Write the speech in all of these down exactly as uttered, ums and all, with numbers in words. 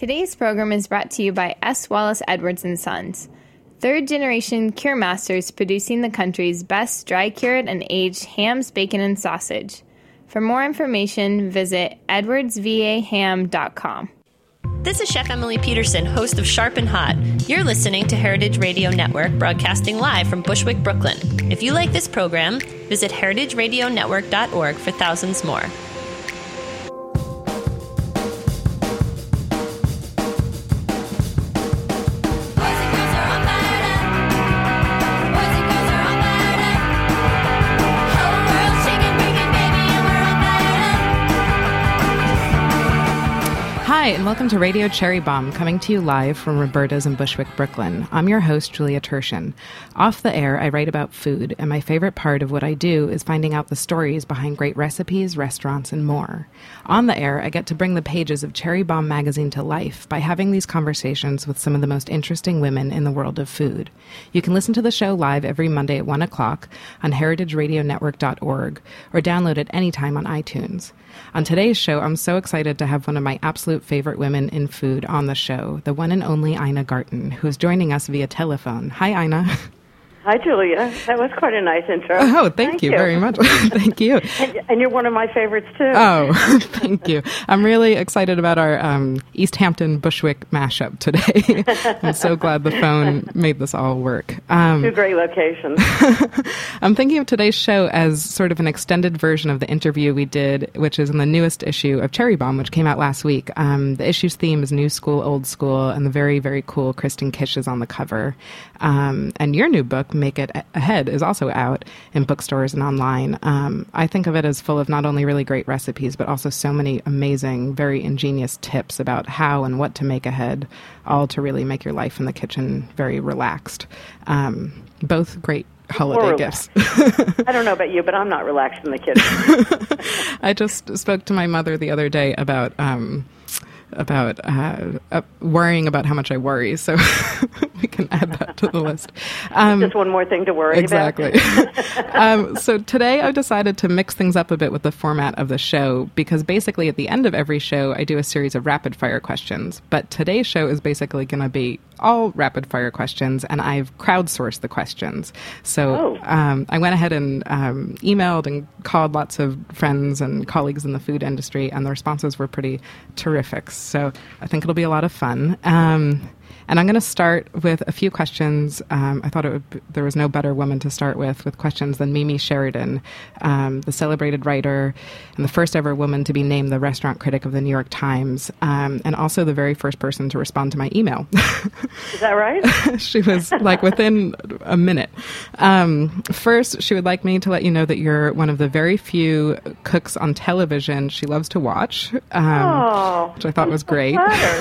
Today's program is brought to you by S. Wallace Edwards and Sons, third-generation cure masters producing the country's best dry-cured and aged hams, bacon, and sausage. For more information, visit edwards v a ham dot com. This is Chef Emily Peterson, host of Sharp and Hot. You're listening to Heritage Radio Network, broadcasting live from Bushwick, Brooklyn. If you like this program, visit heritage radio network dot org for thousands more. Hi, and welcome to Radio Cherry Bomb, coming to you live from Roberta's in Bushwick, Brooklyn. I'm your host, Julia Turshen. Off the air, I write about food, and my favorite part of what I do is finding out the stories behind great recipes, restaurants, and more. On the air, I get to bring the pages of Cherry Bomb magazine to life by having these conversations with some of the most interesting women in the world of food. You can listen to the show live every Monday at one o'clock on heritage radio network dot org or download it anytime on iTunes. On today's show, I'm so excited to have one of my absolute favorite women in food on the show, the one and only Ina Garten, who is joining us via telephone. Hi, Ina. Hi, Julia. That was quite a nice intro. Oh, thank, thank you, you very much. Thank you. And, and you're one of my favorites, too. Oh, thank you. I'm really excited about our um, East Hampton Bushwick mashup today. I'm so glad the phone made this all work. Um, Two great locations. I'm thinking of today's show as sort of an extended version of the interview we did, which is in the newest issue of Cherry Bomb, which came out last week. Um, the issue's theme is New School, Old School, and the very, very cool Kristen Kish is on the cover. Um, and your new book, Make It Ahead, is also out in bookstores and online. Um, I think of it as full of not only really great recipes, but also so many amazing, very ingenious tips about how and what to make ahead, all to really make your life in the kitchen very relaxed. Um, both great holiday gifts. I don't know about you, but I'm not relaxed in the kitchen. I just spoke to my mother the other day about... Um, about uh, uh, worrying about how much I worry, so we can add that to the list. Um, Just one more thing to worry exactly. about. Exactly. um, so today I've decided to mix things up a bit with the format of the show, because basically at the end of every show I do a series of rapid-fire questions, but today's show is basically going to be all rapid-fire questions, and I've crowdsourced the questions. So oh. um, I went ahead and um, emailed and called lots of friends and colleagues in the food industry, and the responses were pretty terrific. So I think it'll be a lot of fun. Um, and I'm going to start with a few questions. Um, I thought it would be, there was no better woman to start with, with questions than Mimi Sheridan, um, the celebrated writer and the first ever woman to be named the restaurant critic of the New York Times, um, and also the very first person to respond to my email. Is that right? She was like within a minute. Um, first, she would like me to let you know that you're one of the very few cooks on television she loves to watch, um, oh, which I thought I'm was so great.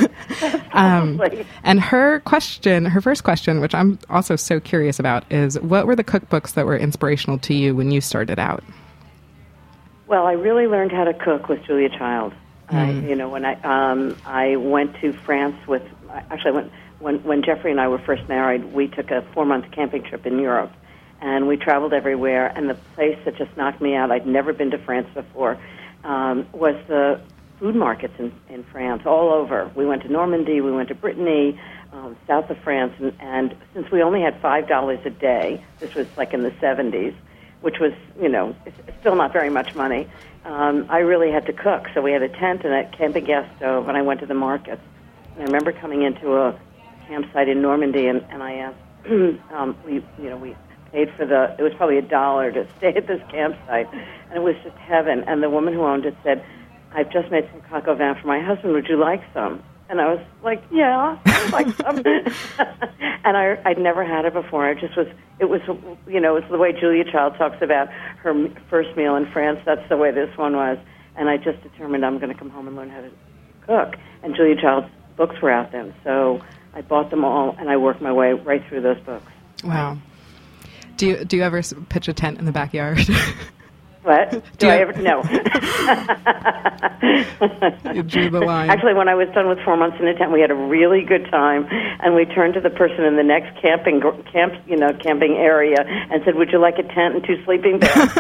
um, and her question, her first question, which I'm also so curious about, is what were the cookbooks that were inspirational to you when you started out? Well, I really learned how to cook with Julia Child. Mm. I, you know, when I um, I went to France with, actually, I went, when when Jeffrey and I were first married, we took a four-month camping trip in Europe, and we traveled everywhere. And the place that just knocked me out, I'd never been to France before, um, was the food markets in, in France, all over. We went to Normandy, we went to Brittany, um, south of France, and, and since we only had five dollars a day, this was like in the seventies, which was, you know, it's still not very much money, um, I really had to cook. So we had a tent and a camping gas stove, and I went to the markets. And I remember coming into a campsite in Normandy, and, and I asked, um, we, you know, we paid for the, it was probably a dollar to stay at this campsite, and it was just heaven. And the woman who owned it said, I've just made some coq au vin for my husband. Would you like some? And I was like, yeah, I'd like some. And I, I'd never had it before. It just was, it was, you know, it's the way Julia Child talks about her first meal in France. That's the way this one was. And I just determined I'm going to come home and learn how to cook. And Julia Child's books were out then. So I bought them all, and I worked my way right through those books. Wow. Do you, do you ever pitch a tent in the backyard? What? Do, Do I you- ever? No. You drew the line. Actually, when I was done with four months in a tent, we had a really good time, and we turned to the person in the next camping gr- camp, you know, camping area, and said, "Would you like a tent and two sleeping bags?"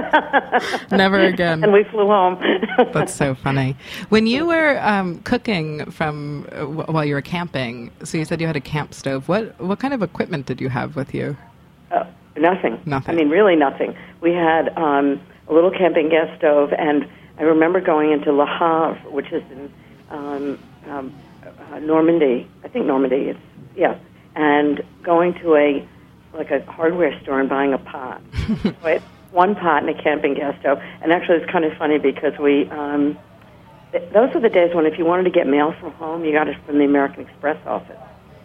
Never again. And we flew home. That's so funny. When you were um, cooking from uh, w- while you were camping, so you said you had a camp stove. What what kind of equipment did you have with you? Uh, nothing. Nothing. I mean, really nothing. We had um, a little camping gas stove, and I remember going into Le Havre, which is in um, um, uh, Normandy. I think Normandy. It's yeah, and going to a like a hardware store and buying a pot. Right, one pot and a camping gas stove. And actually, it's kind of funny because we. Um, th- those were the days when if you wanted to get mail from home, you got it from the American Express office,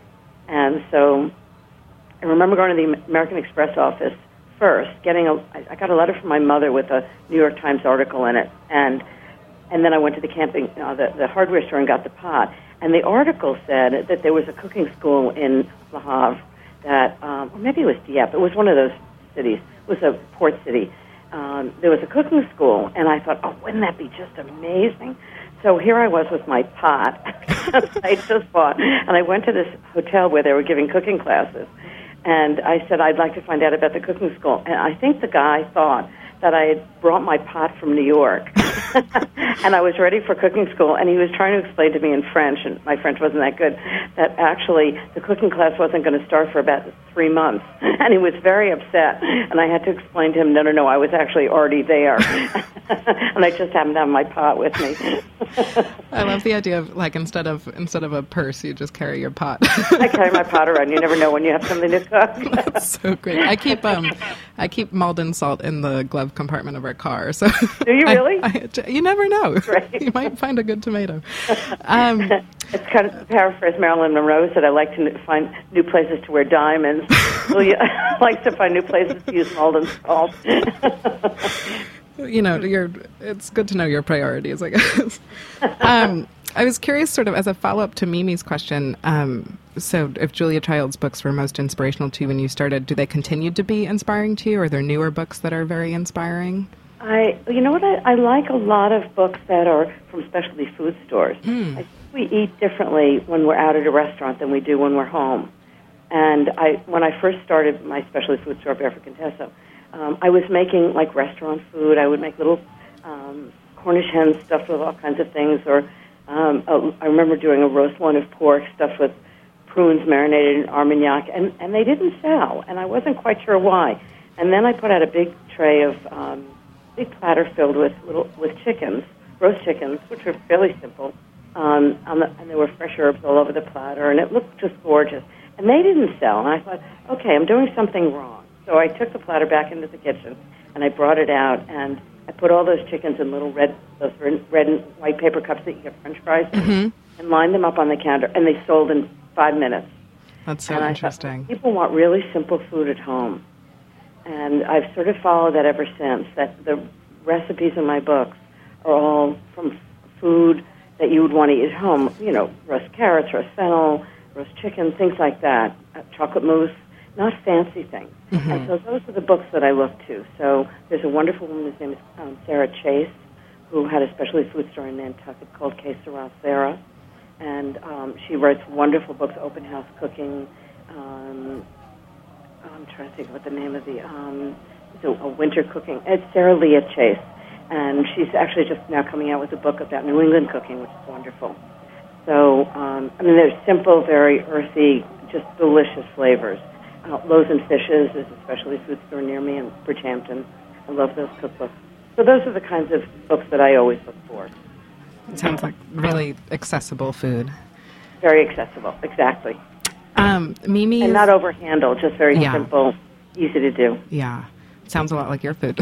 and so. I remember going to the American Express office first, getting a, I got a letter from my mother with a New York Times article in it, and and then I went to the camping, uh, the, the hardware store and got the pot. And the article said that there was a cooking school in Le Havre that, um, or maybe it was Dieppe, it was one of those cities, it was a port city. Um, there was a cooking school, and I thought, oh, wouldn't that be just amazing? So here I was with my pot I just bought, and I went to this hotel where they were giving cooking classes. And I said, I'd like to find out about the cooking school. And I think the guy thought that I had brought my pot from New York. And I was ready for cooking school. And he was trying to explain to me in French, and my French wasn't that good, that actually the cooking class wasn't going to start for about three months. And he was very upset. And I had to explain to him, no, no, no, I was actually already there. And I just happened to have my pot with me. I love the idea of, like, instead of instead of a purse, you just carry your pot. I carry my pot around. You never know when you have something to cook. That's so great. I keep um, I keep Malden salt in the glove compartment of our car. So do you really? I, I, you never know. Right. You might find a good tomato. Um, it's kind of to paraphrase Marilyn Monroe said, I like to n- find new places to wear diamonds. Julia likes to find new places to use Malden salt. You know, you're, it's good to know your priorities, I guess. Um, I was curious, sort of, as a follow-up to Mimi's question, um, so if Julia Child's books were most inspirational to you when you started, do they continue to be inspiring to you? Or are there newer books that are very inspiring? I, you know what, I, I like a lot of books that are from specialty food stores. Mm. I think we eat differently when we're out at a restaurant than we do when we're home. And I, when I first started my specialty food store, Barefoot Contessa, Um, I was making, like, restaurant food. I would make little um, Cornish hens stuffed with all kinds of things. Or um, uh, I remember doing a roast loin of pork stuffed with prunes marinated in Armagnac. And, and they didn't sell, and I wasn't quite sure why. And then I put out a big tray of, um, big platter filled with little with chickens, roast chickens, which were fairly simple. Um, on the, and there were fresh herbs all over the platter, and it looked just gorgeous. And they didn't sell, and I thought, okay, I'm doing something wrong. So I took the platter back into the kitchen, and I brought it out, and I put all those chickens in little red, those red and white paper cups that you get French fries in, Mm-hmm. and lined them up on the counter, and they sold in five minutes. That's so and I interesting. Thought, people want really simple food at home, and I've sort of followed that ever since, that the recipes in my books are all from food that you would want to eat at home, you know, roast carrots, roast fennel, roast chicken, things like that, uh, chocolate mousse. Not fancy things. Mm-hmm. And so those are the books that I look to. So there's a wonderful woman whose name is um, Sarah Chase, who had a specialty food store in Nantucket called Que Sera Sarah. And um, she writes wonderful books, Open House Cooking. Um, I'm trying to think of what the name of the, um, it's a, a winter cooking. It's Sarah Leah Chase. And she's actually just now coming out with a book about New England cooking, which is wonderful. So, um, I mean, they're simple, very earthy, just delicious flavors. Uh, Loaves and Fishes is a specialty food store near me in Bridgehampton. I love those cookbooks. So those are the kinds of books that I always look for. It sounds like really accessible food. Very accessible, exactly. Um, Mimi, and not overhandled, just very Yeah. simple, easy to do. Yeah, sounds a lot like your food.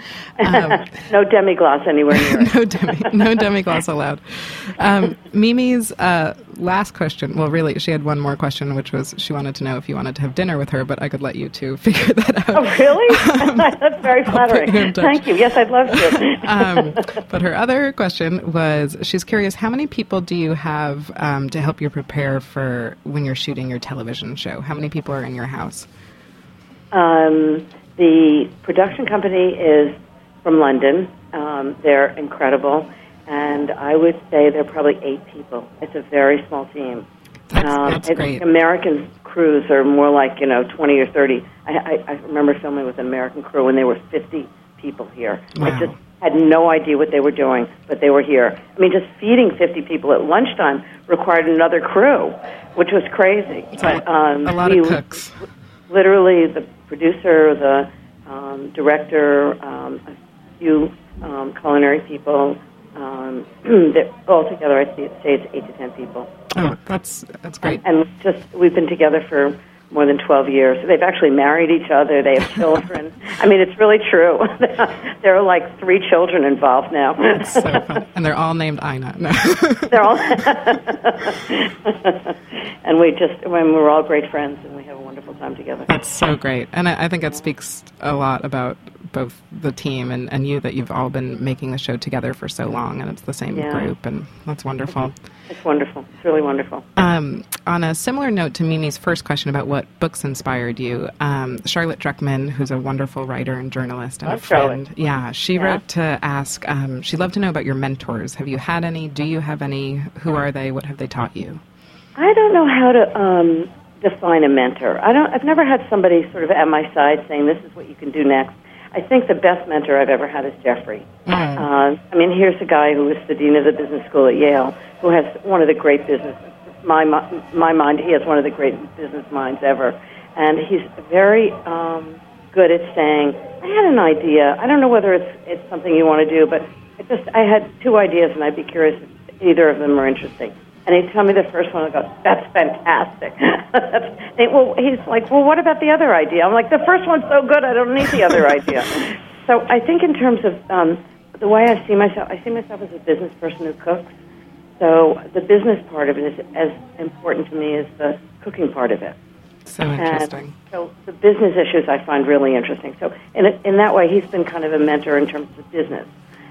um, No demi-glace anywhere near it. no demi, no demi-glace allowed. Um, Mimi's uh, last question, well, really, she had one more question, which was she wanted to know if you wanted to have dinner with her, but I could let you two figure that out. Oh, really? That's very flattering. you in touch. Thank you. Yes, I'd love to. um, but her other question was, she's curious, how many people do you have um, to help you prepare for when you're shooting your television show? How many people are in your house? Um, the production company is from London. Um, they're incredible. And I would say there are probably eight people. It's a very small team. That's, um, that's great. American crews are more like, you know, twenty or thirty. I, I, I remember filming with an American crew, and there were fifty people here. Wow. I just had no idea what they were doing, but they were here. I mean, just feeding fifty people at lunchtime required another crew, which was crazy. It's but, a, um, a lot we, of cooks. Literally, the producer, the um, director, um, a few um, culinary people, um, all together, I'd say it's eight to ten people. Oh, that's that's great. And, and just we've been together for more than twelve years. They've actually married each other. They have children. I mean, it's really true. There are like three children involved now. That's so fun. And they're all named Ina. No. They're all, and we just, when we're all great friends, and we have a wonderful time together. That's so great. And I, I think it speaks a lot about both the team and, and you, that you've all been making the show together for so long, and it's the same Yeah. group, and that's wonderful. It's wonderful. It's really wonderful. Um, on a similar note to Mimi's first question about what books inspired you, um, Charlotte Druckman, who's a wonderful writer and journalist and Oh, a friend, Charlotte. yeah, she Yeah. wrote to ask, um, she'd love to know about your mentors. Have you had any? Do you have any? Who are they? What have they taught you? I don't know how to um, define a mentor. I don't. I've never had somebody sort of at my side saying, "This is what you can do next." I think the best mentor I've ever had is Jeffrey. Mm. Uh, I mean, here's a guy who was the dean of the business school at Yale, who has one of the great business. My my mind, he has one of the great business minds ever, and he's very um, good at saying, "I had an idea. I don't know whether it's it's something you want to do, but I just I had two ideas, and I'd be curious if either of them are interesting." And he'd tell me the first one, I go, "That's fantastic." That's, they, well, he's like, "Well, what about the other idea?" I'm like, "The first one's so good, I don't need the other idea." So I think in terms of um, the way I see myself, I see myself as a business person who cooks. So the business part of it is as important to me as the cooking part of it. So interesting. And so the business issues I find really interesting. So in, in that way, he's been kind of a mentor in terms of business.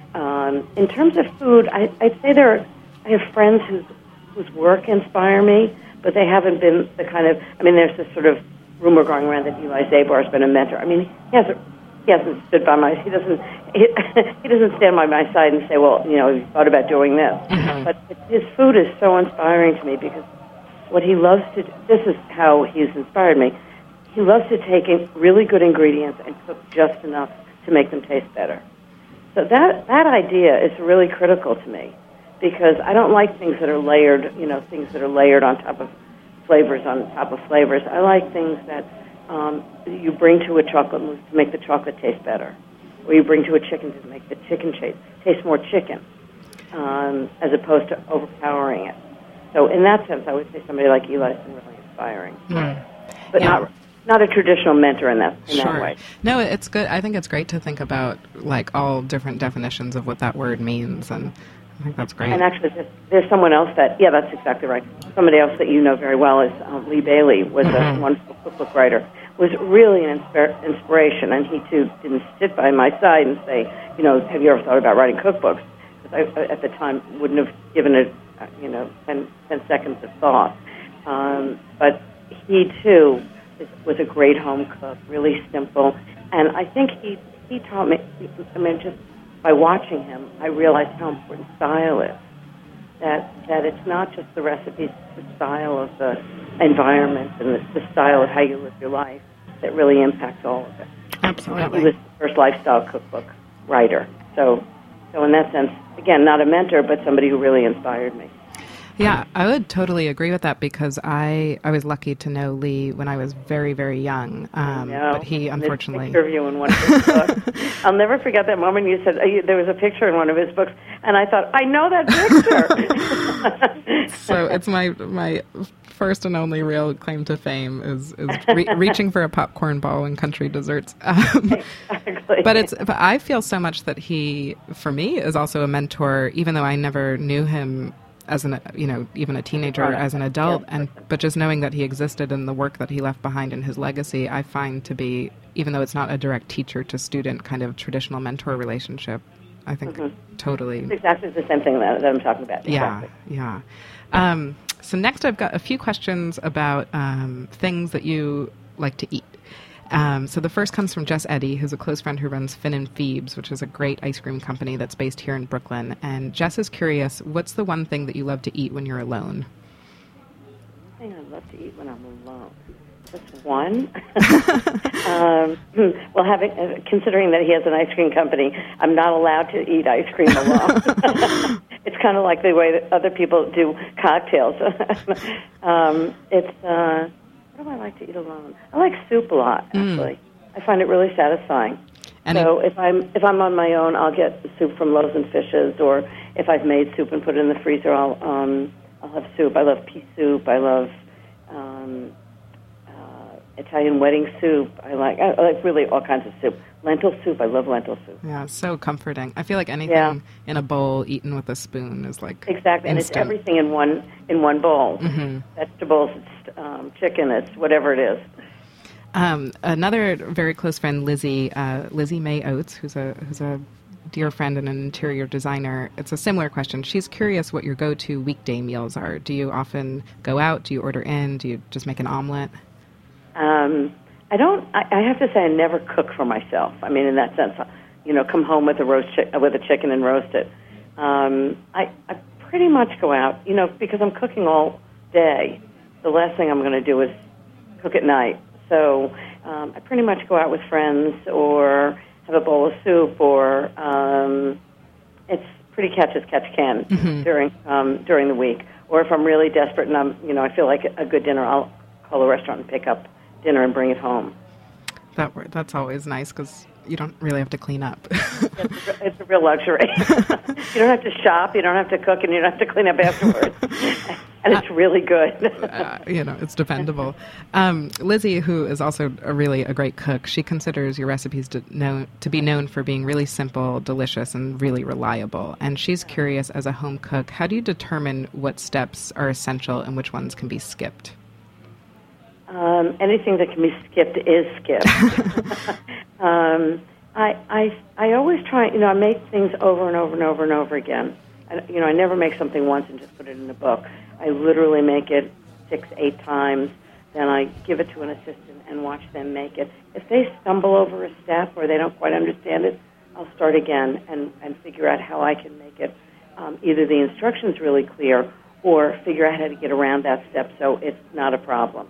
Um, in terms of food, I, I'd say there are, I have friends whose whose work inspire me, but they haven't been the kind of, I mean, there's this sort of rumor going around that Eli Zabar has been a mentor. I mean, he hasn't, he hasn't stood by my, he doesn't, he, he doesn't stand by my side and say, well, you know, have you thought about doing this? Mm-hmm. But his food is so inspiring to me because what he loves to do, this is how he's inspired me. He loves to take in really good ingredients and cook just enough to make them taste better. So that that idea is really critical to me because I don't like things that are layered, you know, things that are layered on top of flavors on top of flavors. I like things that um, you bring to a chocolate mousse to make the chocolate taste better, or you bring to a chicken to make the chicken taste, taste more chicken, um, as opposed to overpowering it. So in that sense, I would say somebody like Eli has been really inspiring, Mm. but Yeah. not not a traditional mentor in that in Sure. that way. No, it's good. I think it's great to think about like all different definitions of what that word means, and I think that's great. And actually, there's, there's someone else that, yeah, that's exactly right. Somebody else that you know very well is um, Lee Bailey, was Mm-hmm. a wonderful cookbook writer, was really an inspir- inspiration, and he, too, didn't sit by my side and say, you know, have you ever thought about writing cookbooks? Because I, at the time, wouldn't have given it, uh, you know, ten, ten seconds of thought. Um, but he, too, is, was a great home cook, really simple, and I think he, he taught me, I mean, just by watching him, I realized how important style is. That that it's not just the recipes, it's the style of the environment and the, the style of how you live your life that really impacts all of it. Absolutely. He was the first lifestyle cookbook writer. So, so in that sense, again, not a mentor, but somebody who really inspired me. Yeah, I would totally agree with that because I, I was lucky to know Lee when I was very, very young. Um, No, but he unfortunately... There's a picture of you in one of his books. I'll never forget that moment you said uh, you, there was a picture in one of his books, and I thought, I know that picture. So it's my my first and only real claim to fame is, is re- reaching for a popcorn ball and country desserts. Um, Exactly. But it's but I feel so much that he, for me, is also a mentor, even though I never knew him as an, you know, even a teenager, or as an adult, and but just knowing that he existed and the work that he left behind and his legacy, I find to be, even though it's not a direct teacher to student kind of traditional mentor relationship, I think Mm-hmm. totally. It's exactly the same thing that, that I'm talking about. Yeah, Exactly. yeah. Um, so next I've got a few questions about um, things that you like to eat. Um, so the first comes from Jess Eddy, who's a close friend who runs Finn and Phoebes, which is a great ice cream company that's based here in Brooklyn. And Jess is curious, what's the one thing that you love to eat when you're alone? The thing I love to eat when I'm alone. Just one. um, well, having uh, considering that he has an ice cream company, I'm not allowed to eat ice cream alone. It's kind of like the way that other people do cocktails. um, it's uh, what do I like to eat alone? I like soup a lot. Actually, mm. I find it really satisfying. And so if I'm if I'm on my own, I'll get soup from Loaves and Fishes, or if I've made soup and put it in the freezer, I'll um, I'll have soup. I love pea soup. I love um, Italian wedding soup. I like I like really all kinds of soup. Lentil soup. I love lentil soup. Yeah, it's so comforting. I feel like anything yeah. in a bowl eaten with a spoon is like exactly, instant. And it's everything in one in one bowl. Mm-hmm. Vegetables, it's um, chicken, it's whatever it is. Um, another very close friend, Lizzie, uh, Lizzie May Oates, who's a who's a dear friend and an interior designer. It's a similar question. She's curious what your go-to weekday meals are. Do you often go out? Do you order in? Do you just make an omelet? Um, I don't. I, I have to say, I never cook for myself. I mean, in that sense, you know, come home with a roast chi- with a chicken and roast it. Um, I, I pretty much go out, you know, because I'm cooking all day. The last thing I'm going to do is cook at night. So um, I pretty much go out with friends, or have a bowl of soup, or um, it's pretty catch as catch can mm-hmm. during um, during the week. Or if I'm really desperate and I'm, you know, I feel like a good dinner, I'll call a restaurant and pick up dinner and bring it home. That that's always nice because you don't really have to clean up. it's, a, it's a real luxury. You don't have to shop, you don't have to cook, and you don't have to clean up afterwards. And it's really good. uh, you know, it's dependable. Um, Lizzie, who is also a really a great cook, she considers your recipes to, know, to be known for being really simple, delicious, and really reliable. And she's curious, as a home cook, how do you determine what steps are essential and which ones can be skipped? Um, anything that can be skipped is skipped. um, I, I, I always try, you know, I make things over and over and over and over again. I, you know, I never make something once and just put it in a book. I literally make it six, eight times. Then I give it to an assistant and watch them make it. If they stumble over a step or they don't quite understand it, I'll start again and, and figure out how I can make it um, either the instructions really clear or figure out how to get around that step so it's not a problem.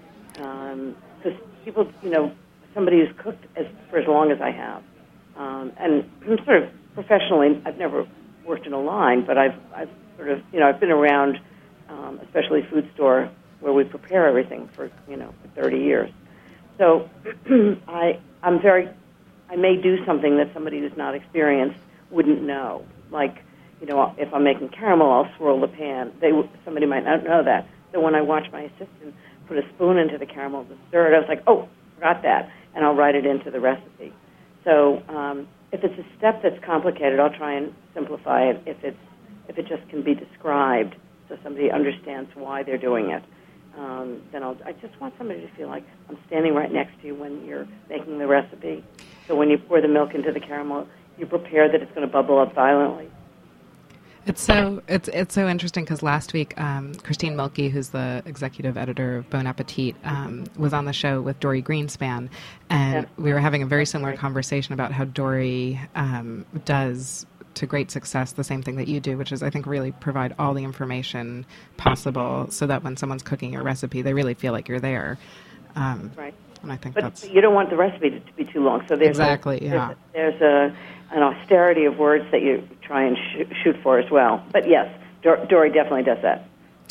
Because um, people, you know, somebody who's cooked as, for as long as I have, um, and I'm sort of professionally, I've never worked in a line, but I've, I've sort of, you know, I've been around, um, especially food store where we prepare everything for, you know, for thirty years. So I, I'm very, I may do something that somebody who's not experienced wouldn't know. Like, you know, if I'm making caramel, I'll swirl the pan. They, somebody might not know that. So when I watch my assistant put a spoon into the caramel to stir it, I was like, oh, forgot that, and I'll write it into the recipe. So um, if it's a step that's complicated, I'll try and simplify it. If it's if it just can be described so somebody understands why they're doing it, um, then I'll. I just want somebody to feel like I'm standing right next to you when you're making the recipe. So when you pour the milk into the caramel, you prepare that it's going to bubble up violently. It's so it's it's so interesting because last week um, Christine Mielke, who's the executive editor of Bon Appetit, um, was on the show with Dory Greenspan, and yeah. we were having a very similar conversation about how Dory um, does to great success the same thing that you do, which is I think really provide all the information possible so that when someone's cooking your recipe, they really feel like you're there. Um, right. And I think but that's you don't want the recipe to, to be too long. So there's exactly a, yeah. There's, there's a an austerity of words that you try and sh- shoot for as well. But yes, Dor- Dory definitely does that.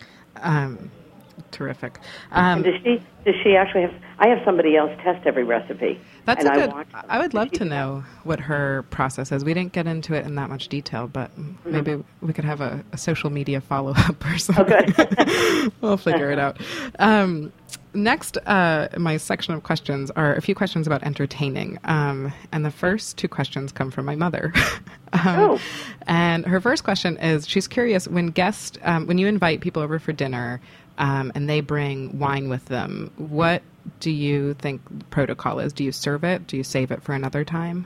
Um, terrific. Um, and does she? Does she actually have? I have somebody else test every recipe. That's and a good. I, I would love to know what her process is. We didn't get into it in that much detail, but mm-hmm. maybe we could have a, a social media follow up or something. Okay. We'll figure it out. Um, Next, uh, my section of questions are a few questions about entertaining. Um, and the first two questions come from my mother. um, oh. And her first question is, she's curious, when guests, um, when you invite people over for dinner um, and they bring wine with them, what do you think protocol is? Do you serve it? Do you save it for another time?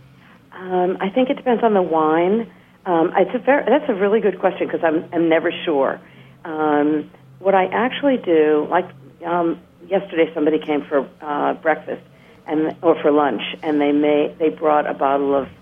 Um, I think it depends on the wine. Um, it's a very, that's a really good question because I'm, I'm never sure. Um, what I actually do, like, Um, yesterday somebody came for uh, breakfast, and or for lunch, and they made they brought a bottle of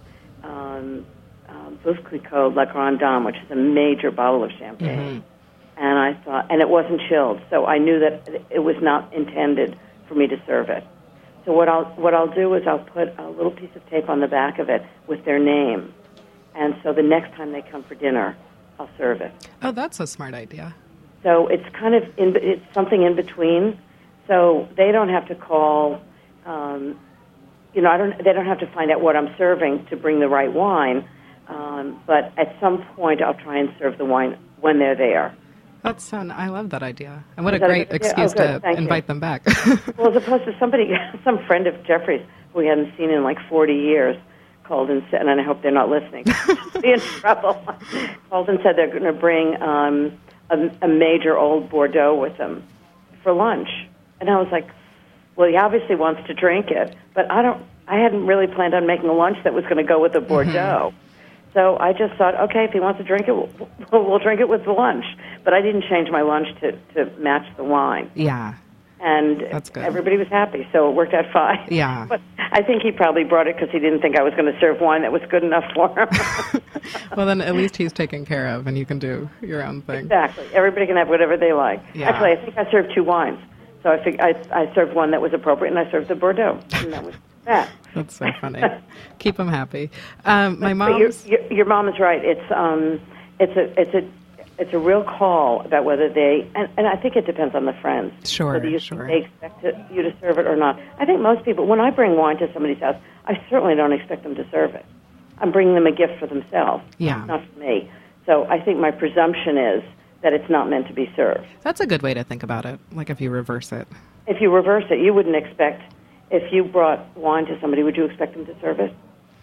um, um, Veuve Clicquot La Grande Dame, which is a major bottle of champagne. Mm-hmm. And I thought, and it wasn't chilled, so I knew that it was not intended for me to serve it. So what I'll what I'll do is I'll put a little piece of tape on the back of it with their name, and so the next time they come for dinner, I'll serve it. Oh, that's a smart idea. So it's kind of in, it's something in between, so they don't have to call. Um, you know, I don't. They don't have to find out what I'm serving to bring the right wine. Um, but at some point, I'll try and serve the wine when they're there. That's so. I love that idea. And what a great a excuse oh, to invite you. them back. Well, as opposed to somebody, some friend of Jeffrey's who we hadn't seen in like forty years, called and said, and I hope they're not listening, be in trouble. Called and said they're going to bring um, a, a major old Bordeaux with them for lunch, and I was like, well, he obviously wants to drink it, but I don't. I hadn't really planned on making a lunch that was going to go with the Bordeaux. Mm-hmm. So I just thought, okay, if he wants to drink it, we'll, we'll drink it with the lunch. But I didn't change my lunch to, to match the wine. Yeah. And That's good. Everybody was happy, so it worked out fine. Yeah. But I think he probably brought it because he didn't think I was going to serve wine that was good enough for him. Well, then at least he's taken care of, and you can do your own thing. Exactly. Everybody can have whatever they like. Yeah. Actually, I think I served two wines. So I, fig- I, I served one that was appropriate, and I served the Bordeaux. And that was that. That's so funny. Keep them happy. Um, my mom. Your, your, your mom is right. It's um, it's a it's a it's a real call about whether they and, and I think it depends on the friends. Sure, whether you sure. they expect to, you to serve it or not. I think most people, when I bring wine to somebody's house, I certainly don't expect them to serve it. I'm bringing them a gift for themselves, yeah, not for me. So I think my presumption is that it's not meant to be served. That's a good way to think about it. Like if you reverse it. If you reverse it, you wouldn't expect. If you brought wine to somebody, would you expect them to serve it?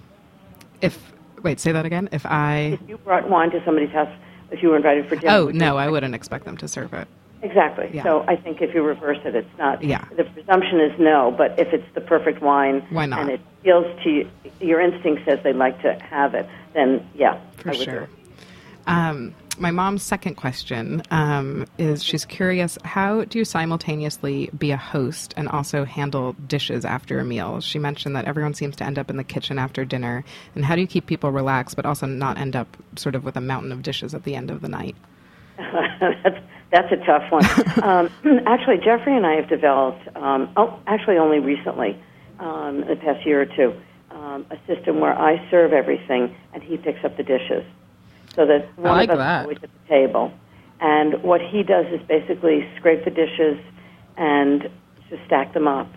If wait, say that again. If I if you brought wine to somebody's house, if you were invited for dinner. Oh no, I wouldn't expect them to serve it. Exactly. Yeah. So I think if you reverse it, it's not. Yeah. The presumption is no, but if it's the perfect wine, why not? And it feels to you, your instinct says they'd like to have it, then yeah, for I would sure. do it. Um, my mom's second question um, is she's curious, how do you simultaneously be a host and also handle dishes after a meal? She mentioned that everyone seems to end up in the kitchen after dinner. And how do you keep people relaxed but also not end up sort of with a mountain of dishes at the end of the night? that's, that's a tough one. um, actually, Jeffrey and I have developed, um, oh, actually only recently, um, in the past year or two, um, a system where I serve everything and he picks up the dishes. So that one I like of us that. is always at the table. And what he does is basically scrape the dishes and just stack them up.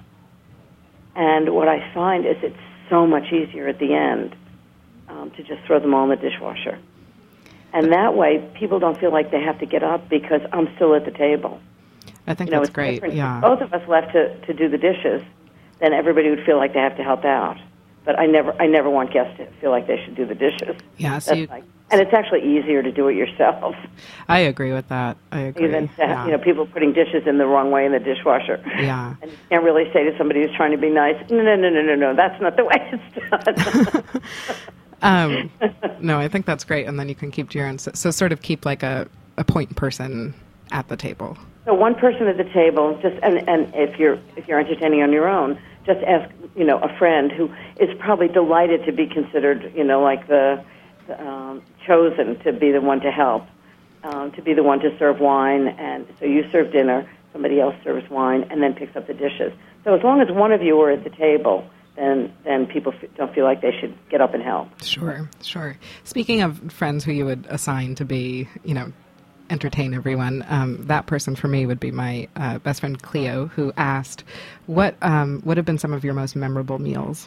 And what I find is it's so much easier at the end um, to just throw them all in the dishwasher. And that way, people don't feel like they have to get up because I'm still at the table. I think you know, that's it's great. different. Yeah. If both of us left to, to do the dishes, then everybody would feel like they have to help out. But I never, I never want guests to feel like they should do the dishes. Yeah. So you, like, and it's actually easier to do it yourself. I agree with that. I agree. Even to, yeah. you know, people putting dishes in the wrong way in the dishwasher. Yeah. And you can't really say to somebody who's trying to be nice, no, no, no, no, no, no, that's not the way it's done. um, no, I think that's great. And then you can keep to your own. So, so sort of keep like a, a point person at the table. So one person at the table, just and, and if you're if you're entertaining on your own, just ask you know a friend who is probably delighted to be considered you know like the, the um, chosen to be the one to help, um, to be the one to serve wine, and so you serve dinner, somebody else serves wine, and then picks up the dishes. So as long as one of you are at the table, then then people f- don't feel like they should get up and help. Sure, sure. Speaking of friends who you would assign to be, you know, entertain everyone, um, that person for me would be my uh, best friend Cleo, who asked, what um, would have been some of your most memorable meals?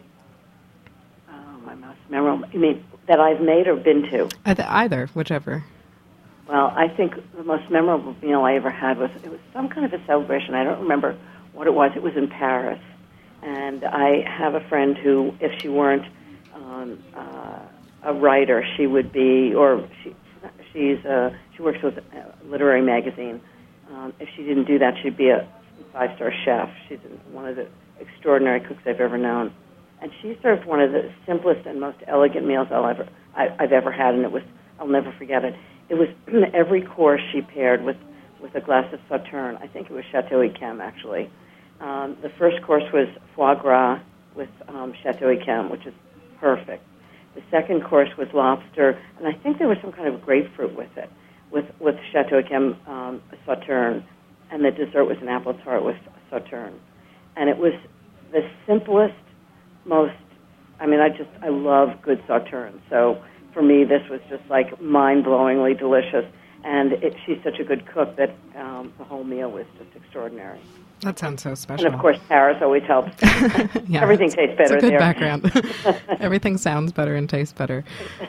Oh, my most memorable, you mean that I've made or been to? Either, either whichever. Well, I think the most memorable meal I ever had was, it was some kind of a celebration. I don't remember what it was. It was in Paris. And I have a friend who, if she weren't um, uh, a writer, she would be, or she, she's a, she works with a literary magazine. Um, if she didn't do that, she'd be a five-star chef. She's one of the extraordinary cooks I've ever known. And she served one of the simplest and most elegant meals I'll ever, I, I've ever had, and it was, I'll never forget it. It was every course she paired with, with a glass of Sauterne. I think it was Chateau Yquem, actually. Um, the first course was foie gras with um, Chateau Yquem, which is perfect. The second course was lobster, and I think there was some kind of grapefruit with it, with, with Chateau Yquem um, Sauterne, and the dessert was an apple tart with Sauterne. And it was the simplest, most, I mean, I just, I love good Sauterne. So for me, this was just like mind-blowingly delicious. And it, she's such a good cook that um, the whole meal was just extraordinary. That sounds so special. And of course, Paris always helps. Yeah, everything tastes better it's a good there. background. Everything sounds better and tastes better.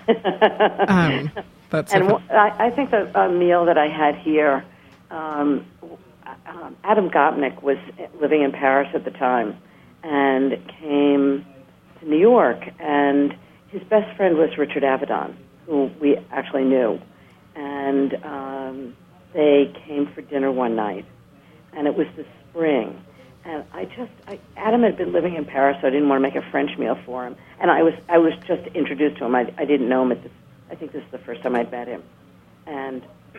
Um, that's and so w- I, I think the a meal that I had here, um, um, Adam Gopnik was living in Paris at the time and came to New York, and his best friend was Richard Avedon, who we actually knew. And um, they came for dinner one night, and it was the spring. And I just, I, Adam had been living in Paris, so I didn't want to make a French meal for him. And I was, I was just introduced to him. I, I didn't know him at this. I think this is the first time I'd met him. And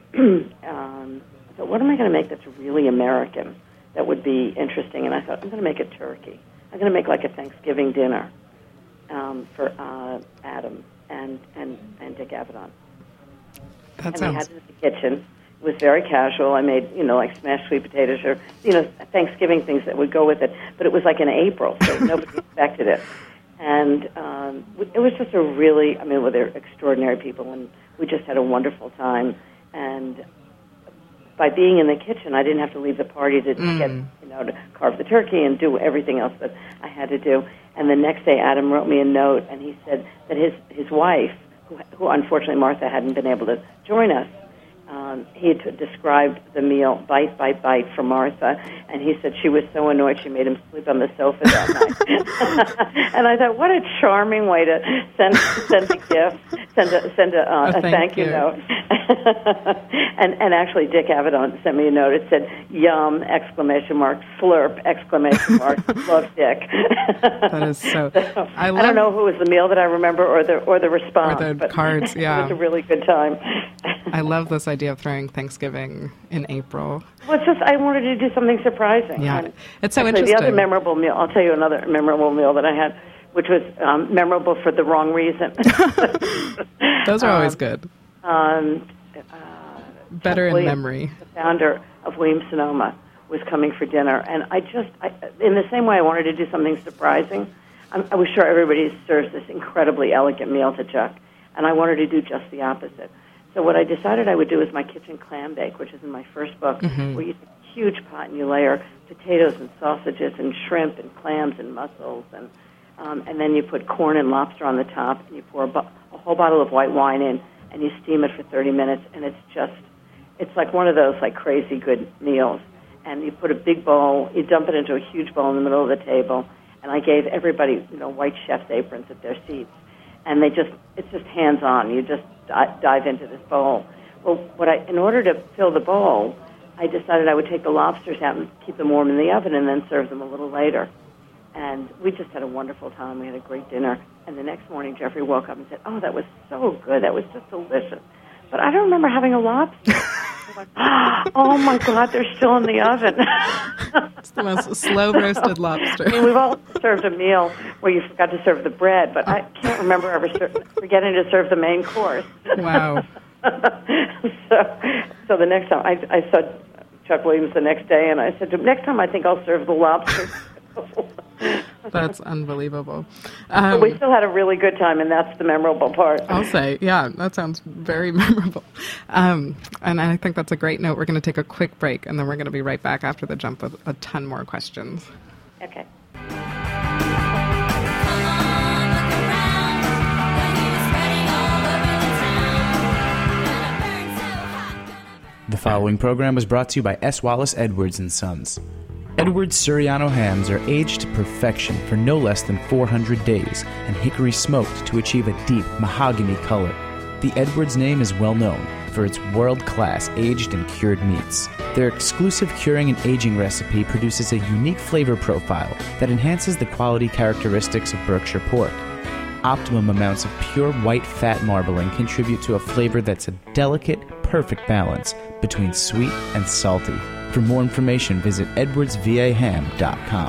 um, I thought, what am I going to make that's really American that would be interesting? And I thought, I'm going to make a turkey. I'm going to make like a Thanksgiving dinner um, for uh, Adam and, and, and Dick Avedon. That and sounds... we had it in the kitchen. It was very casual. I made, you know, like smashed sweet potatoes or, you know, Thanksgiving things that would go with it. But it was like in April, so nobody expected it. And um, it was just a really, I mean, well, they're extraordinary people, and we just had a wonderful time. And by being in the kitchen, I didn't have to leave the party to mm. get, you know, to carve the turkey and do everything else that I had to do. And the next day, Adam wrote me a note, and he said that his, his wife, who, who unfortunately Martha hadn't been able to join us, Um, he had t- described the meal bite, bite, bite for Martha, and he said she was so annoyed she made him sleep on the sofa that night. And I thought, what a charming way to send send a gift, send a send a, uh, a, a thank, thank you note. and and actually, Dick Avedon sent me a note. It said, "Yum!" exclamation mark, slurp exclamation mark, love Dick. That is so. so I, love, I don't know who was the meal that I remember or the or the response, or the but cards. Yeah, it was a really good time. I love this idea of throwing Thanksgiving in April. Well, it's just I wanted to do something surprising. Yeah, and it's so actually, interesting. The other memorable meal, I'll tell you another memorable meal that I had, which was um, memorable for the wrong reason. Those are always um, good. Um, uh, Better in Williams, memory. The founder of Williams-Sonoma was coming for dinner, and I just, I, in the same way I wanted to do something surprising, I'm, I was sure everybody serves this incredibly elegant meal to Chuck, and I wanted to do just the opposite. So what I decided I would do is my kitchen clam bake, which is in my first book, mm-hmm. where you take a huge pot and you layer potatoes and sausages and shrimp and clams and mussels, and um, and then you put corn and lobster on the top, and you pour a, bo- a whole bottle of white wine in, and you steam it for thirty minutes, and it's just, it's like one of those like crazy good meals. And you put a big bowl, you dump it into a huge bowl in the middle of the table, and I gave everybody, you know, white chef's aprons at their seats. And they just, it's just hands-on. You just di- dive into this bowl. Well, what I, in order to fill the bowl, I decided I would take the lobsters out and keep them warm in the oven and then serve them a little later. And we just had a wonderful time. We had a great dinner. And the next morning, Jeffrey woke up and said, oh, that was so good. That was just delicious. But I don't remember having a lobster. Went, oh, my God, they're still in the oven. It's the most slow-roasted lobster. I mean, we've all served a meal where you forgot to serve the bread, but I can't remember ever ser- forgetting to serve the main course. Wow. so, so the next time, I, I saw Chuck Williams the next day, and I said to him, next time I think I'll serve the lobster. That's unbelievable. Um, but we still had a really good time, and that's the memorable part. I'll say, yeah, that sounds very memorable. Um, and I think that's a great note. We're going to take a quick break, and then we're going to be right back after the jump with a ton more questions. Okay. The following program was brought to you by S. Wallace Edwards and Sons. Edwards Suriano hams are aged to perfection for no less than four hundred days and hickory smoked to achieve a deep mahogany color. The Edwards name is well known for its world-class aged and cured meats. Their exclusive curing and aging recipe produces a unique flavor profile that enhances the quality characteristics of Berkshire pork. Optimum amounts of pure white fat marbling contribute to a flavor that's a delicate, perfect balance between sweet and salty. For more information, visit edwards v a ham dot com.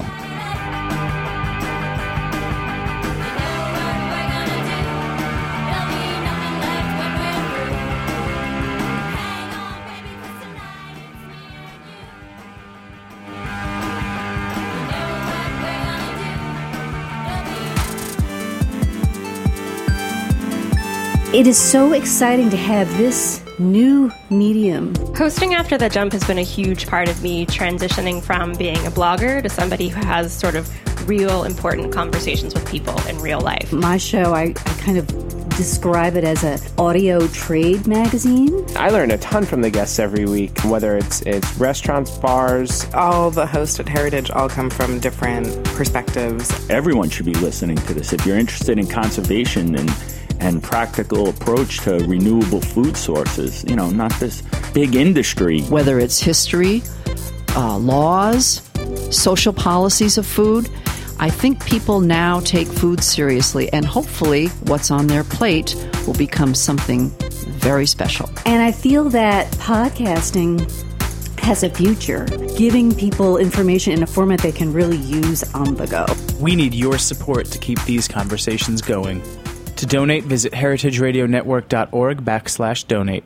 It is so exciting to have this new medium. Hosting After the Jump has been a huge part of me transitioning from being a blogger to somebody who has sort of real important conversations with people in real life. My show, I, I kind of describe it as an audio trade magazine. I learn a ton from the guests every week, whether it's it's restaurants, bars. All the hosts at Heritage all come from different perspectives. Everyone should be listening to this. If you're interested in conservation and and practical approach to renewable food sources, you know, not this big industry. Whether it's history, uh, laws, social policies of food, I think people now take food seriously, and hopefully what's on their plate will become something very special. And I feel that podcasting has a future, giving people information in a format they can really use on the go. We need your support to keep these conversations going. To donate, visit heritageradionetwork.org backslash donate.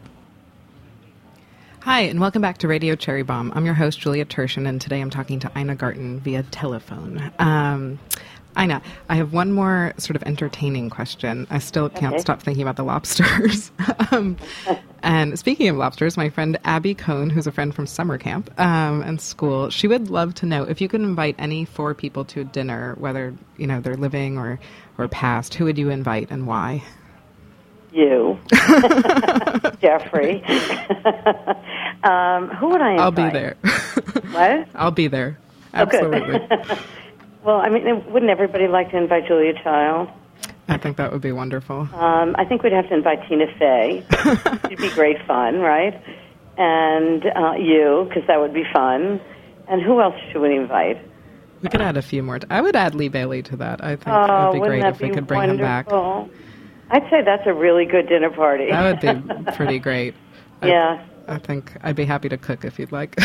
Hi, and welcome back to Radio Cherry Bomb. I'm your host, Julia Turshen, and today I'm talking to Ina Garten via telephone. Um, Ina, I have one more sort of entertaining question. I still can't Okay. stop thinking about the lobsters. um, and speaking of lobsters, my friend Abby Cohn, who's a friend from summer camp um, and school, she would love to know if you could invite any four people to a dinner, whether you know they're living or, or past, who would you invite and why? You. Jeffrey. um, who would I invite? I'll be there. What? I'll be there. Oh, good. Absolutely. Well, I mean, wouldn't everybody like to invite Julia Child? I think that would be wonderful. Um, I think we'd have to invite Tina Fey. It'd be great fun, right? And uh, you, because that would be fun. And who else should we invite? We could add a few more. T- I would add Lee Bailey to that. I think Oh, it would be wouldn't great that if we be could bring wonderful? him back. I'd say that's a really good dinner party. That would be pretty great. Yeah. I, I think I'd be happy to cook if you'd like.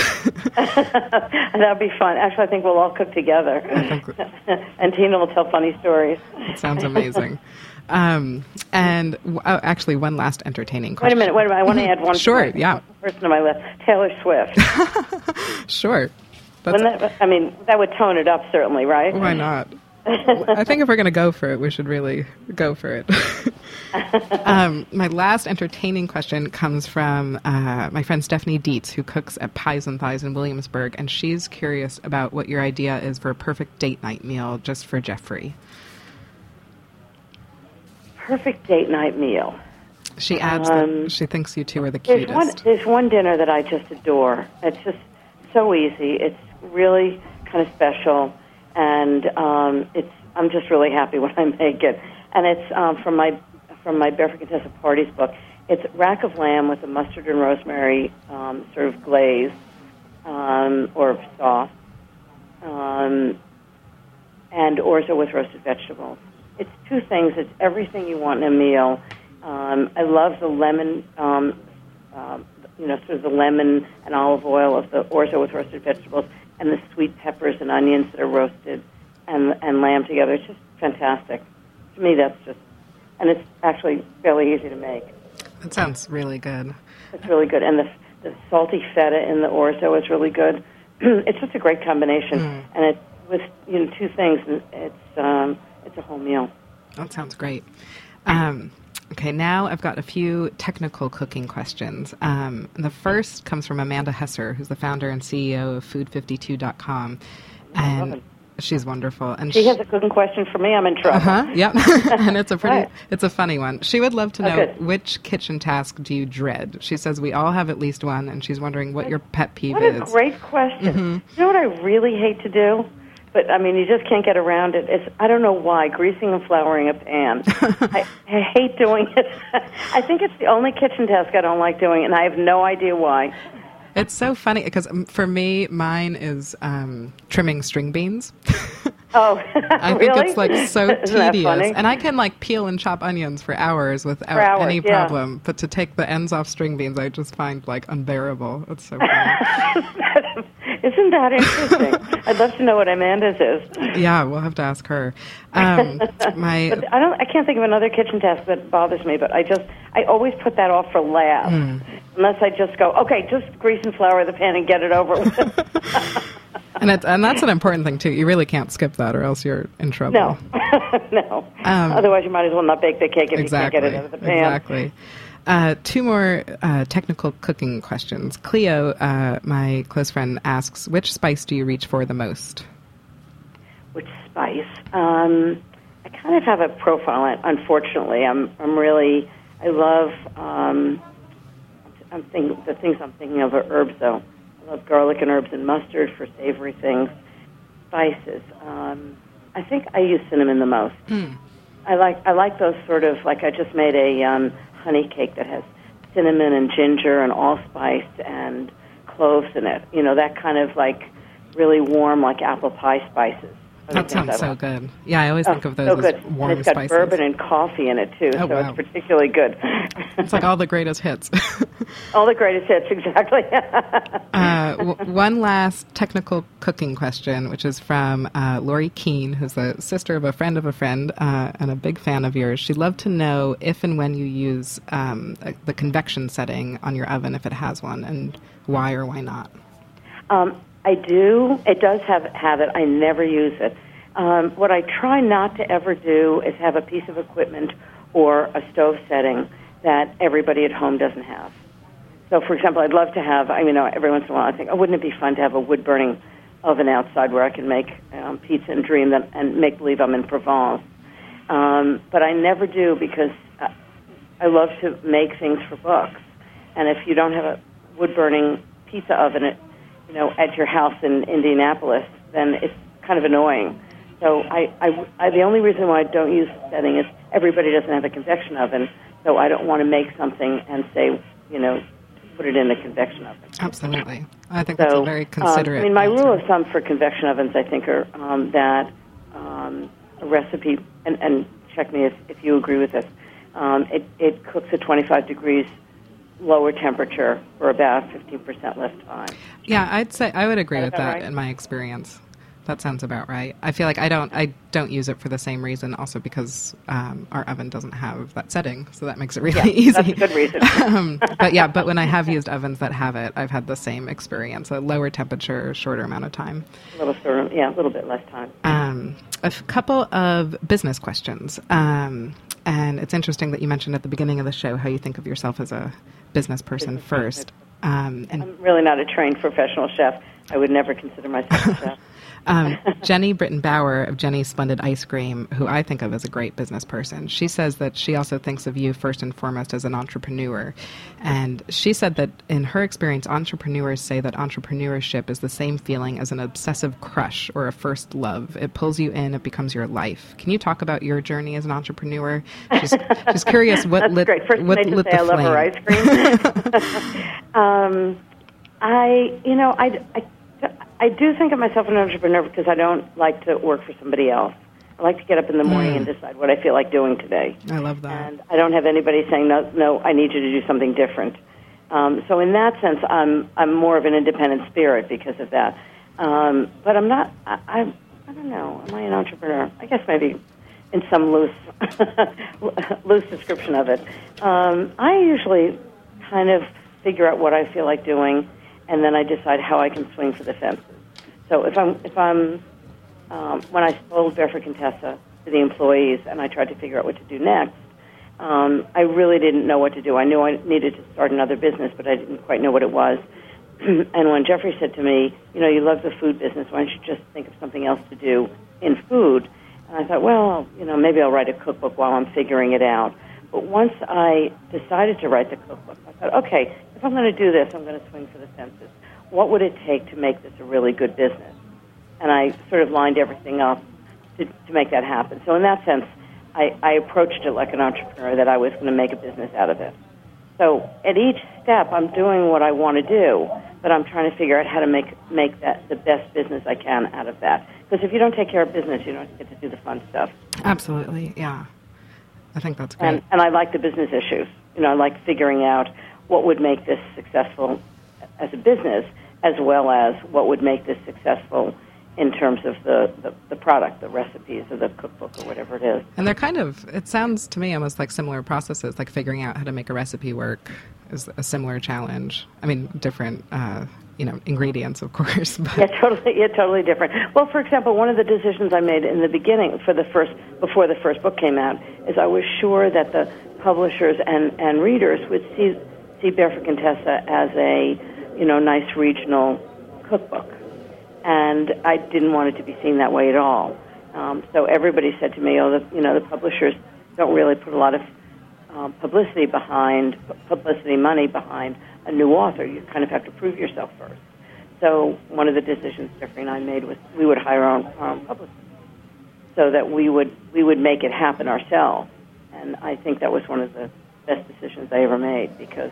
That'd be fun. Actually, I think we'll all cook together. think- And Tina will tell funny stories. It sounds amazing. Um, and w- oh, actually, one last entertaining Wait question. a minute, wait a minute. I want to add one Sure, to my, yeah. person on my list. Taylor Swift. Sure. That's, Wouldn't that, I mean, that would tone it up, certainly, right? why not? I think if we're going to go for it, we should really go for it. um, my last entertaining question comes from uh, my friend Stephanie Dietz, who cooks at Pies and Thighs in Williamsburg, and she's curious about what your idea is for a perfect date night meal just for Jeffrey. Perfect date night meal. She adds Um, that she thinks you two are the There's cutest. one, there's one dinner that I just adore. It's just so easy. It's really kind of special, and um, it's I'm just really happy when I make it. And it's um, from my from my Barefoot Contessa Parties book. It's rack of lamb with a mustard and rosemary um, sort of glaze um, or sauce, um, and orzo with roasted vegetables. It's two things. It's everything you want in a meal. Um, I love the lemon, um, um, you know, sort of the lemon and olive oil of the orzo with roasted vegetables, and the sweet peppers and onions that are roasted and and lamb together. It's just fantastic. To me, that's just, and it's actually fairly easy to make. That sounds really good. It's really good, and the the salty feta in the orzo is really good. It's just a great combination, Mm. and it with you know two things, and it's um, it's a whole meal. That sounds great. Um, okay, now I've got a few technical cooking questions. Um, the first comes from Amanda Hesser, who's the founder and C E O of food fifty-two dot com. I love And it. she's wonderful. And She has a cooking question for me. I'm in trouble. Uh-huh, yep. And it's a pretty, Right. it's a funny one. She would love to Oh, know, good. which kitchen task do you dread? She says we all have at least one, and she's wondering what your pet peeve What is. a great question. Mm-hmm. You know what I really hate to do? But, I mean, you just can't get around it. It's, I don't know why, greasing and flouring a pan. I, I hate doing it. I think it's the only kitchen task I don't like doing, and I have no idea why. It's so funny because um, for me, mine is um, trimming string beans. Oh, I think really? it's like so Isn't that tedious, funny? and I can like peel and chop onions for hours without For hours, any yeah. problem. But to take the ends off string beans, I just find like unbearable. It's so funny. that interesting? I'd love to know what Amanda's is. Yeah, we'll have to ask her. Um, my, but I don't. I can't think of another kitchen task that bothers me. But I just, I always put that off for last, mm. unless I just go, okay, just grease and flour the pan and get it over with. And, it's, and that's an important thing, too. You really can't skip that or else you're in trouble. No. no. Um, Otherwise, you might as well not bake the cake if exactly, you can't get it out of the pan. Exactly. Uh, two more uh, technical cooking questions. Cleo, uh, my close friend, asks, which spice do you reach for the most? Which spice? Um, I kind of have a profile, unfortunately. I'm I'm really, I love, um, I'm thinking, the things I'm thinking of are herbs, though. I love garlic and herbs and mustard for savory things. Spices. Um, I think I use cinnamon the most. Mm. I like I like those sort of, like I just made a um, honey cake that has cinnamon and ginger and allspice and cloves in it. You know, that kind of like really warm, like apple pie spices. That sounds so good. Yeah, I always think oh, of those so as good. warm and it's got spices. bourbon and coffee in it, too, oh, so wow. it's particularly good. It's like all the greatest hits. All the greatest hits, exactly. uh, w- one last technical cooking question, which is from uh, Lori Keene, who's the sister of a friend of a friend uh, and a big fan of yours. She'd love to know if and when you use um, the convection setting on your oven, if it has one, and why or why not. Um, I do. It does have have it. I never use it. Um, what I try not to ever do is have a piece of equipment or a stove setting that everybody at home doesn't have. So, for example, I'd love to have, I mean, every once in a while I think, oh, wouldn't it be fun to have a wood-burning oven outside where I can make um, pizza and dream that, and make believe I'm in Provence. Um, but I never do because I, I love to make things for books. And if you don't have a wood-burning pizza oven at, you know, at your house in Indianapolis, then it's kind of annoying. So I, I, I, the only reason why I don't use the setting is everybody doesn't have a convection oven, so I don't want to make something and say, you know, put it in the convection oven. Absolutely. I think so, that's a very considerate um, I mean, my answer. rule of thumb for convection ovens, I think, are um, that um, a recipe, and, and check me if, if you agree with this, um, it, it cooks at twenty-five degrees lower temperature for about fifteen percent less time. Yeah, I'd say I would agree Is with that that right? in my experience. That sounds about right. I feel like I don't I don't use it for the same reason, also because um, our oven doesn't have that setting, so that makes it really yeah, easy. That's a good reason. um, but yeah, but when I have used ovens that have it, I've had the same experience: a lower temperature, shorter amount of time. A little shorter, yeah, a little bit less time. Um, a f- couple of business questions, um, and it's interesting that you mentioned at the beginning of the show how you think of yourself as a business person business first. Um, and I'm really not a trained professional chef. I would never consider myself a chef. Um, Jenny Britton Bauer of Jenny's Splendid Ice Cream, who I think of as a great business person, she says that she also thinks of you first and foremost as an entrepreneur. And she said that in her experience, entrepreneurs say that entrepreneurship is the same feeling as an obsessive crush or a first love. It pulls you in, it becomes your life. Can you talk about your journey as an entrepreneur? She's, she's curious what That's lit, great. First, what I just lit say the I love flame. her ice cream. um, I, you know, I, I I do think of myself as an entrepreneur because I don't like to work for somebody else. I like to get up in the morning mm. and decide what I feel like doing today. I love that. And I don't have anybody saying, no, no, I need you to do something different. Um, so in that sense, I'm I'm more of an independent spirit because of that. Um, but I'm not, I, I, I don't know, am I an entrepreneur? I guess maybe in some loose, loose description of it. Um, I usually kind of figure out what I feel like doing, and then I decide how I can swing for the fences. So if I'm, if I'm, um, when I sold Barefoot Contessa to the employees and I tried to figure out what to do next, um, I really didn't know what to do. I knew I needed to start another business, but I didn't quite know what it was. And when Jeffrey said to me, you know, you love the food business, why don't you just think of something else to do in food? And I thought, well, you know, maybe I'll write a cookbook while I'm figuring it out. But once I decided to write the cookbook, I thought, okay, if I'm going to do this, I'm going to swing for the fences. What would it take to make this a really good business? And I sort of lined everything up to, to make that happen. So in that sense, I, I approached it like an entrepreneur, that I was going to make a business out of it. So at each step, I'm doing what I want to do, but I'm trying to figure out how to make make that the best business I can out of that. Because if you don't take care of business, you don't get to do the fun stuff. Absolutely, yeah. I think that's great. And, and I like the business issues. You know, I like figuring out what would make this successful as a business, as well as what would make this successful in terms of the, the, the product, the recipes, or the cookbook, or whatever it is. And they're kind of, it sounds to me almost like similar processes, like figuring out how to make a recipe work is a similar challenge. I mean, different, uh, you know, ingredients, of course. But. Yeah, totally, yeah, totally different. Well, for example, one of the decisions I made in the beginning, for the first, before the first book came out, is I was sure that the publishers and, and readers would see see Barefoot Contessa as a, you know, nice regional cookbook. And I didn't want it to be seen that way at all. Um, so everybody said to me, "Oh, the, you know, the publishers don't really put a lot of um, publicity behind publicity money behind a new author. You kind of have to prove yourself first." So one of the decisions Jeffrey and I made was we would hire our own, our own publicist, so that we would we would make it happen ourselves. And I think that was one of the best decisions I ever made, because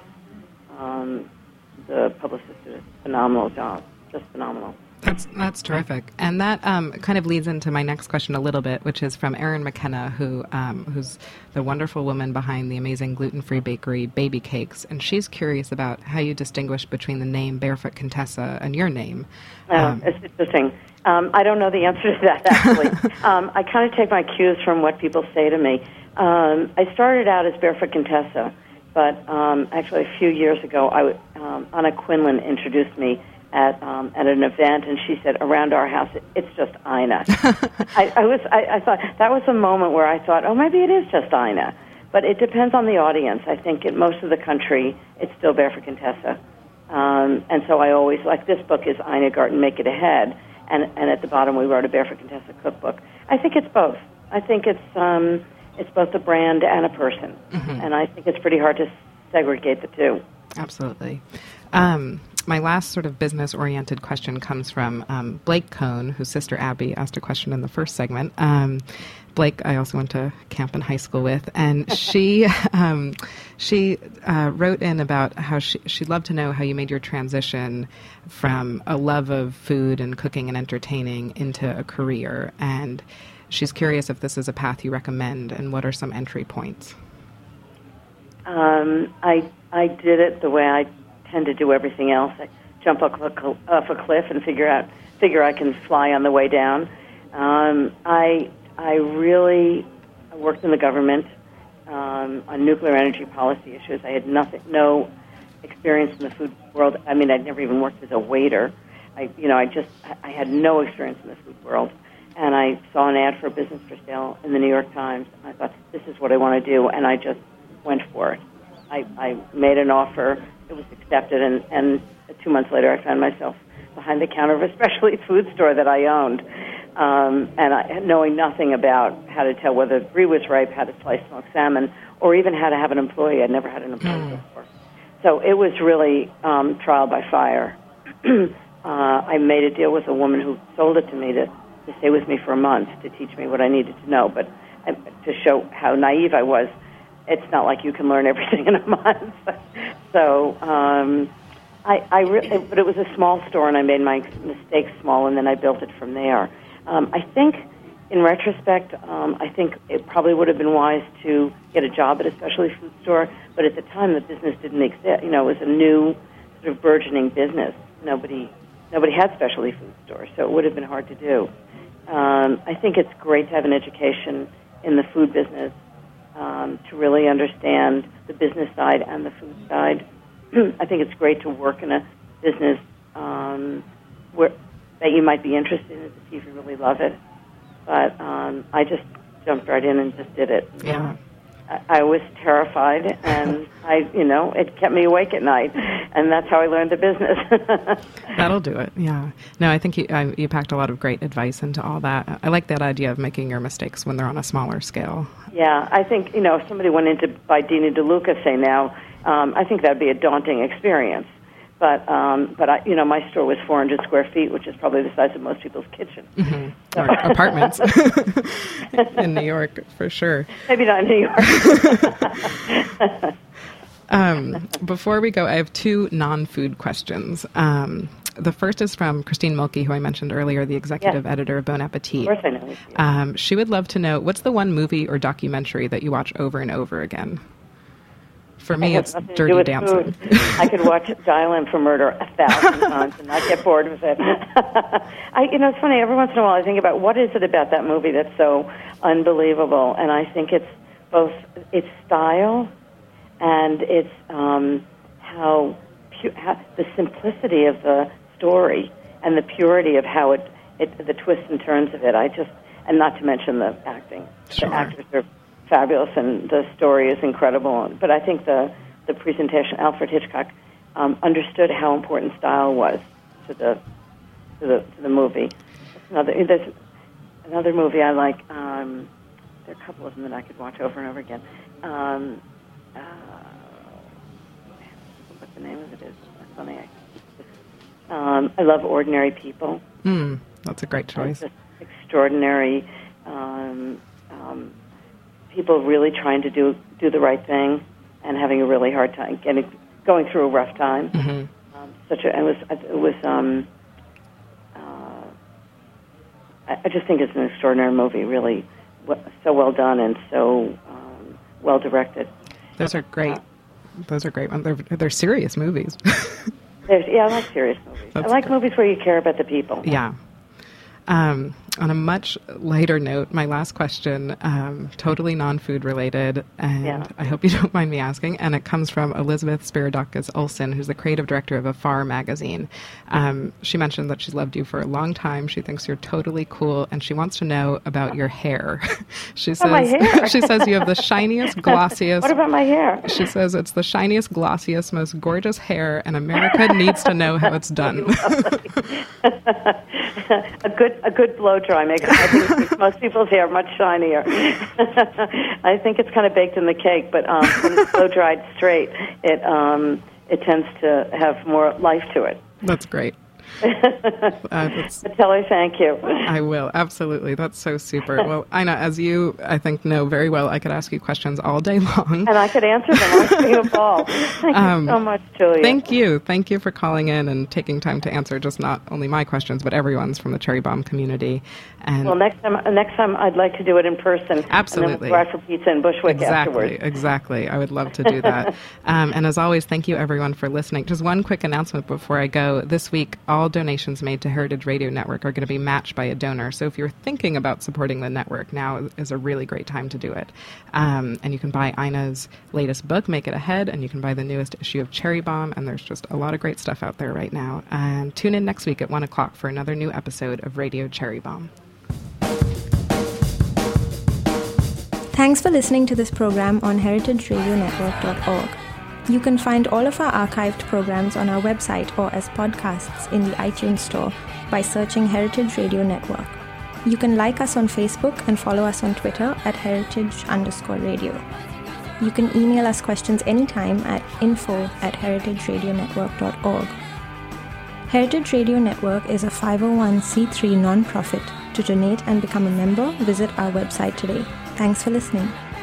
um, the publicist did a phenomenal job, just phenomenal. That's that's terrific, and that um, kind of leads into my next question a little bit, which is from Erin McKenna, who um, who's the wonderful woman behind the amazing gluten-free bakery Baby Cakes, and she's curious about how you distinguish between the name Barefoot Contessa and your name. Oh, Um, it's interesting. Um, I don't know the answer to that, actually. um, I kind of take my cues from what people say to me. Um, I started out as Barefoot Contessa, but um, actually a few years ago, I w- um, Anna Quinlan introduced me at um, at an event, and she said, "Around our house, it, it's just Ina." I, I was, I, I thought that was a moment where I thought, "Oh, maybe it is just Ina," but it depends on the audience. I think in most of the country, it's still Barefoot Contessa, um, and so I always like this book is Ina Garten, Make It Ahead, and and at the bottom we wrote a Barefoot Contessa cookbook. I think it's both. I think it's um, it's both a brand and a person, mm-hmm. and I think it's pretty hard to segregate the two. Absolutely. Um, my last sort of business-oriented question comes from um, Blake Cohn, whose sister Abby asked a question in the first segment. Um, Blake, I also went to camp in high school with, and she um, she uh, wrote in about how she, she'd love to know how you made your transition from a love of food and cooking and entertaining into a career, and she's curious if this is a path you recommend, and what are some entry points? Um, I I did it the way I tend to do everything else. I jump off a, cl- off a cliff and figure out figure I can fly on the way down. Um, I I really worked in the government um, on nuclear energy policy issues. I had nothing, no experience in the food world. I mean, I'd never even worked as a waiter. I you know I just I had no experience in the food world. And I saw an ad for a business for sale in the New York Times. And I thought, this is what I want to do, and I just went for it. I, I made an offer. It was accepted, and, and two months later I found myself behind the counter of a specialty food store that I owned, um, and I, knowing nothing about how to tell whether the brie was ripe, how to slice smoked salmon, or even how to have an employee. I'd never had an employee mm. before. So it was really um, trial by fire. uh, I made a deal with a woman who sold it to me to, to stay with me for a month to teach me what I needed to know, but I, to show how naive I was. It's not like you can learn everything in a month. so, um, I, I re- but it was a small store, and I made my mistakes small, and then I built it from there. Um, I think, in retrospect, um, I think it probably would have been wise to get a job at a specialty food store, but at the time the business didn't exist. You know, it was a new sort of burgeoning business. Nobody, nobody had specialty food stores, so it would have been hard to do. Um, I think it's great to have an education in the food business. Um, to really understand the business side and the food side. I think it's great to work in a business um, where that you might be interested in to see if you really love it. But um, I just jumped right in and just did it. Yeah. I, I was terrified, and I, you know, it kept me awake at night, and that's how I learned the business. That'll do it. Yeah. No, I think you, I, you packed a lot of great advice into all that. I like that idea of making your mistakes when they're on a smaller scale. Yeah, I think, you know, if somebody went in to buy Dina DeLuca, say now, um, I think that'd be a daunting experience. But, um, but I, you know, my store was four hundred square feet, which is probably the size of most people's kitchen. Mm-hmm. So. Or apartments in New York, for sure. Maybe not in New York. um, before we go, I have two non-food questions. Um, the first is from Christine Mulkey, who I mentioned earlier, the executive yes. editor of Bon Appetit. Of course I know. Um, she would love to know, what's the one movie or documentary that you watch over and over again? For me, it it's nothing to Dirty do with Dancing. Food. I could watch Dial M for Murder a thousand times and not get bored with it. I, you know, it's funny. Every once in a while, I think about what is it about that movie that's so unbelievable, and I think it's both its style and its um, how, pu- how the simplicity of the story and the purity of how it, it the twists and turns of it. I just, and not to mention the acting. Sure. The actors are fabulous, and the story is incredible. But I think the the presentation, Alfred Hitchcock um, understood how important style was to the to the to the movie. Another there's another movie I like. Um, there are a couple of them that I could watch over and over again. Um, uh, what the name of it is? That's funny. I, um, I love Ordinary People. Mm, that's a great choice. Just extraordinary. Um, um, people really trying to do do the right thing and having a really hard time getting going through a rough time. Mm-hmm. Um, such a it was it was um, uh, I, I just think it's an extraordinary movie. Really, w- so well done and so um, well directed. Those are great. Those are great. They're they're serious movies. There's, yeah, I like serious movies. That's I like great. movies where you care about the people. Yeah. Um, on a much lighter note, my last question, um, totally non-food related, and Yeah. I hope you don't mind me asking, and it comes from Elizabeth Spiridakis Olson, who's the creative director of Afar magazine. Um, she mentioned that she's loved you for a long time. She thinks you're totally cool, and she wants to know about your hair. she says, Oh, my hair. she says you have the shiniest, glossiest. What about my hair? She says it's the shiniest, glossiest, most gorgeous hair, and America needs to know how it's done. a good a good blow dry makes I think most people's hair much shinier. I think it's kind of baked in the cake, but um, when it's blow dried straight, it um, it tends to have more life to it. That's great. Uh, that's, But tell her thank you. I will, absolutely. That's so super. Well, Ina, as you, I think, know very well, I could ask you questions all day long. And I could answer them. I'll see you a ball. Thank Um, you so much, Julia. Thank you. Thank you for calling in and taking time to answer just not only my questions, but everyone's from the Cherry Bomb community. And Well, next time, next time I'd like to do it in person. Absolutely. And then we'll go out for pizza in Bushwick Exactly, afterwards. exactly. I would love to do that. um, and as always, thank you everyone for listening. Just one quick announcement before I go. This week, all donations made to Heritage Radio Network are going to be matched by a donor. So if you're thinking about supporting the network, now is a really great time to do it. Um, and you can buy Ina's latest book, Make It Ahead, and you can buy the newest issue of Cherry Bomb. And there's just a lot of great stuff out there right now. And tune in next week at one o'clock for another new episode of Radio Cherry Bomb. Thanks for listening to this program on heritage radio network dot org. You can find all of our archived programs on our website or as podcasts in the iTunes Store by searching Heritage Radio Network. You can like us on Facebook and follow us on Twitter at heritage underscore radio. You can email us questions anytime at info at heritage radio network dot org. Heritage Radio Network is a five oh one c three nonprofit. To donate and become a member, visit our website today. Thanks for listening.